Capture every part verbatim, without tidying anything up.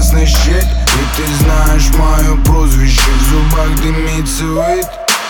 опасный щит. И ты знаешь мое прозвище, в зубах дымится вид.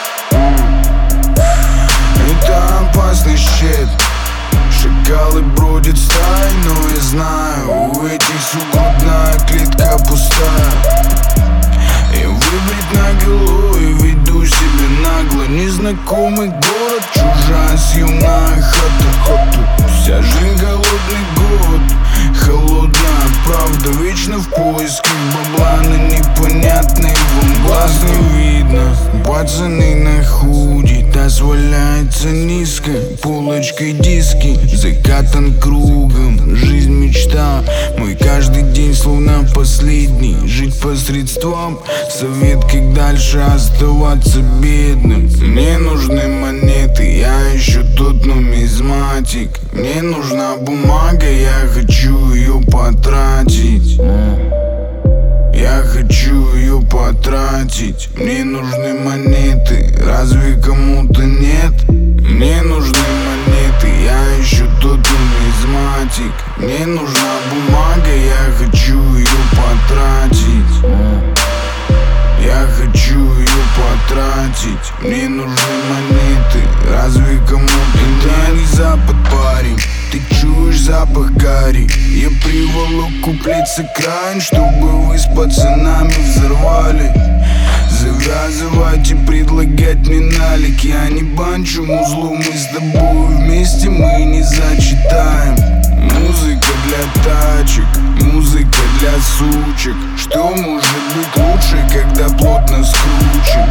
Это опасный щит. Шакалы бродят стай, но я знаю, у этих сук грудная клетка пустая. Я выбрит наголо и веду себя нагло. Незнакомый город, чужая съемная хата. Вся жизнь голодный год, холодная правда. Вечно в поисках бабла на непонятный вам глаз не видно. Пацаны на худи, таз валяется низко, полочкой диски, закатан кругом. Жизнь мечта, мой каждый день словно последний. Жить посредством, совет как дальше оставаться бедным. Мне нужны монеты, я ищу тот нумизматик. Мне нужна бумага, я хочу ее потратить. Я хочу ее потратить. Мне нужны монеты, разве кому-то нет? Мне нужны монеты, я ищу тот нумизматик. Мне нужна бумага, я хочу ее потратить. Я хочу ее потратить. Мне нужны монеты, разве кому-то нет? Я не запад, парень, ты чуешь запах гари. Я приволок куплет с окраин, чтобы вы с пацанами взорвали. Завязывать и предлагать мне налик. Я не банчу музлу, мы с тобой вместе, мы не зачитаем. Музыка для тачек, музыка для сучек. Что может быть лучше, когда плотно скручен?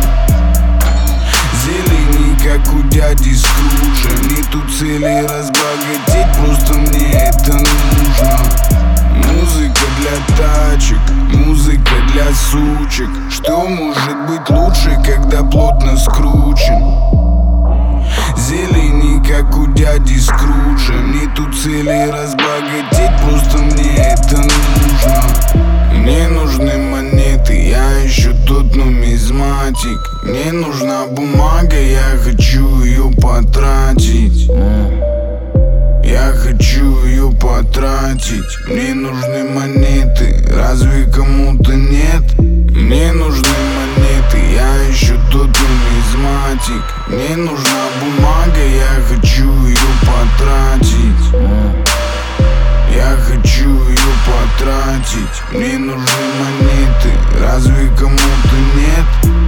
Зелени, как у дяди Скруджа. Нету цели разбогатеть, просто мне это нужно. Музыка для тачек, музыка для сучек. Что может быть лучше, когда плотно скручен? Зелени, как у дяди Скруджа. Нету цели разбогатеть, просто мне это нужно. Мне нужны монеты, я ищу тот нумизматик. Мне нужна бумага, я хочу ее потратить. Я хочу ее потратить. Мне нужны монеты, разве кому-то нет? Мне нужны монеты, я ищу тот нумизматик. Мне нужна бумага, я хочу ее потратить. Я хочу ее потратить. Мне нужны монеты, разве кому-то нет?